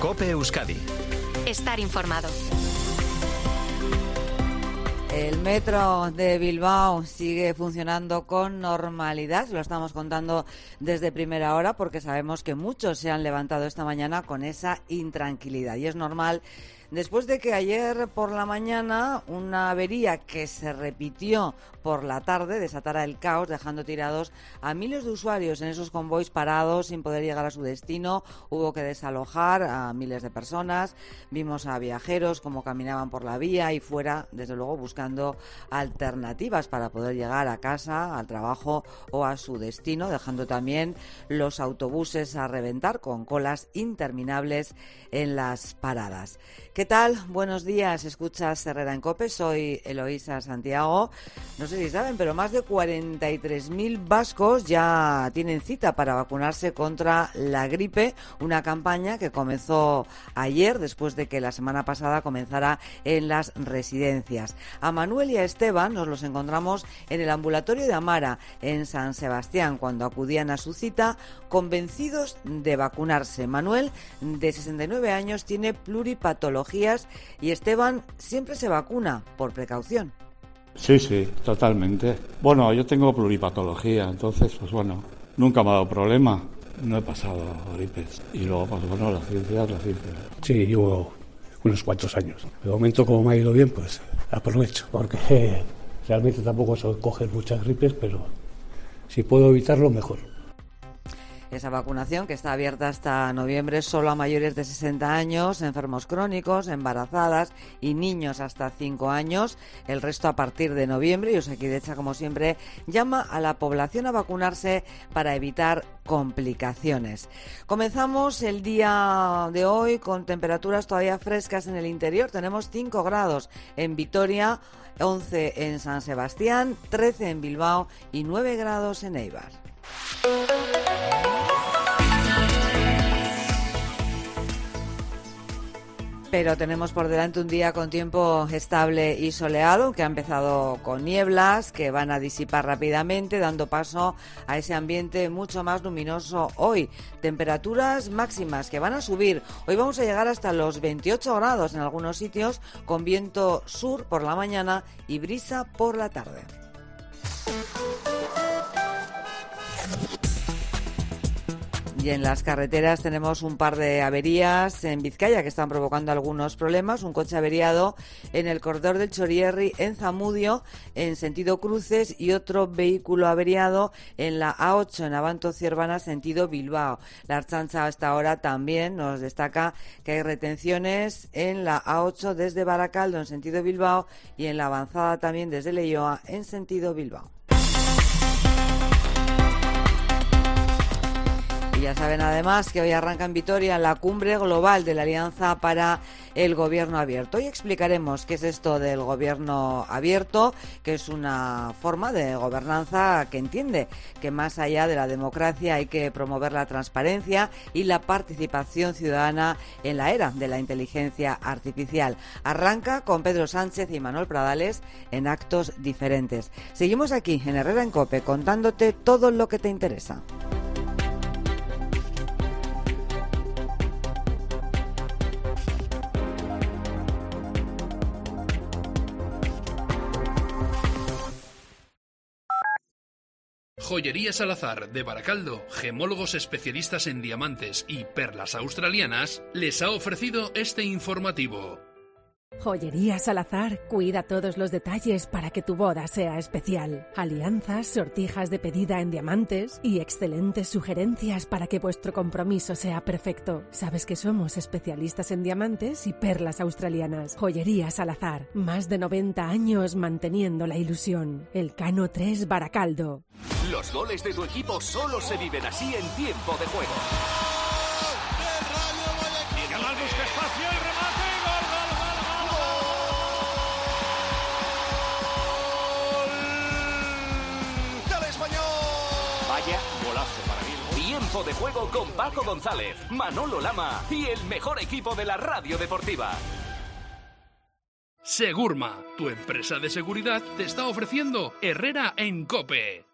COPE Euskadi. Estar informado. El metro de Bilbao sigue funcionando con normalidad, lo estamos contando desde primera hora porque sabemos que muchos se han levantado esta mañana con esa intranquilidad y es normal. Después de que ayer por la mañana una avería que se repitió por la tarde desatara el caos, dejando tirados a miles de usuarios en esos convoys parados sin poder llegar a su destino. Hubo que desalojar a miles de personas. Vimos a viajeros cómo caminaban por la vía y fuera, desde luego, buscando alternativas para poder llegar a casa, al trabajo o a su destino, dejando también los autobuses a reventar con colas interminables en las paradas. ¿Qué tal? Buenos días, escuchas Herrera en COPE, soy Eloísa Santiago. No sé si saben, pero más de 43.000 vascos ya tienen cita para vacunarse contra la gripe, una campaña que comenzó ayer después de que la semana pasada comenzara en las residencias. A Manuel y a Esteban nos los encontramos en el ambulatorio de Amara, en San Sebastián, cuando acudían a su cita convencidos de vacunarse. Manuel, de 69 años, tiene pluripatologías y Esteban siempre se vacuna por precaución. Sí, totalmente. Bueno, yo tengo pluripatología, entonces, pues bueno, nunca me ha dado problema. No he pasado gripes. Y luego, pues bueno, la ciencia es la ciencia. Sí, llevo unos cuantos años. De momento, como me ha ido bien, pues aprovecho. Porque realmente tampoco se cogen muchas gripes, pero si puedo evitarlo, mejor. Esa vacunación, que está abierta hasta noviembre, solo a mayores de 60 años, enfermos crónicos, embarazadas y niños hasta 5 años. El resto a partir de noviembre. Y Osakidetza, como siempre, llama a la población a vacunarse para evitar complicaciones. Comenzamos el día de hoy con temperaturas todavía frescas en el interior. Tenemos 5 grados en Vitoria, 11 en San Sebastián, 13 en Bilbao y 9 grados en Eibar. Pero tenemos por delante un día con tiempo estable y soleado, que ha empezado con nieblas, que van a disipar rápidamente, dando paso a ese ambiente mucho más luminoso hoy. Temperaturas máximas que van a subir. Hoy vamos a llegar hasta los 28 grados en algunos sitios, con viento sur por la mañana y brisa por la tarde. Y en las carreteras tenemos un par de averías en Vizcaya que están provocando algunos problemas. Un coche averiado en el corredor del Chorierri en Zamudio en sentido cruces y otro vehículo averiado en la A8 en Abanto Ciervana sentido Bilbao. La Ertzaintza hasta ahora también nos destaca que hay retenciones en la A8 desde Baracaldo en sentido Bilbao y en la avanzada también desde Leioa en sentido Bilbao. Ya saben además que hoy arranca en Vitoria la cumbre global de la Alianza para el Gobierno Abierto. Hoy explicaremos qué es esto del Gobierno Abierto, que es una forma de gobernanza que entiende que más allá de la democracia hay que promover la transparencia y la participación ciudadana en la era de la inteligencia artificial. Arranca con Pedro Sánchez y Manuel Pradales en actos diferentes. Seguimos aquí en Herrera en COPE contándote todo lo que te interesa. Joyería Salazar de Baracaldo, gemólogos especialistas en diamantes y perlas australianas, les ha ofrecido este informativo. Joyería Salazar cuida todos los detalles para que tu boda sea especial. Alianzas, sortijas de pedida en diamantes y excelentes sugerencias para que vuestro compromiso sea perfecto. Sabes que somos especialistas en diamantes y perlas australianas. Joyería Salazar, más de 90 años manteniendo la ilusión. Elcano 3 Baracaldo. Los goles de tu equipo solo se viven así en tiempo de juego. Miguel busca espacio y remate. Vaya golazo para mí. Tiempo de juego con Paco González, Manolo Lama y el mejor equipo de la radio deportiva. Segurma, tu empresa de seguridad, te está ofreciendo Herrera en COPE.